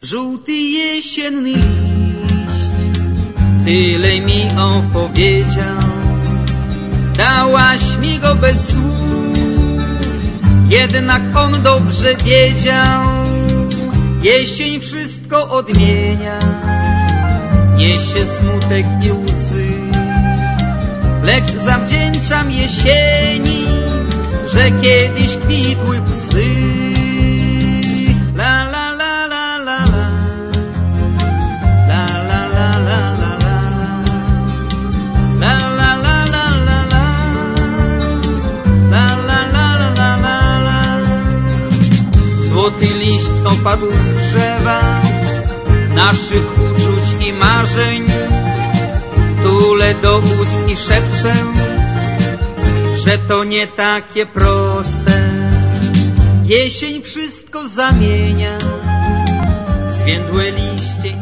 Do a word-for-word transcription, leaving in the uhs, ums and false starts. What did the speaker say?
żółty jesienny liść. Tyle mi opowiedział, dałaś mi go bez słów, jednak on dobrze wiedział, jesień wszystko odmienia, niesie smutek i łzy, lecz zawdzięczam jesieni, że kiedyś kwitły psy. La la la la la la, la la la la la la, la la la la la la, la la la la la la. Złoty liść opadł z drzewa naszych uczuć i marzeń, tulę do ust i szepczę, że to nie takie proste. Jesień wszystko zamienia, zwiędłe liście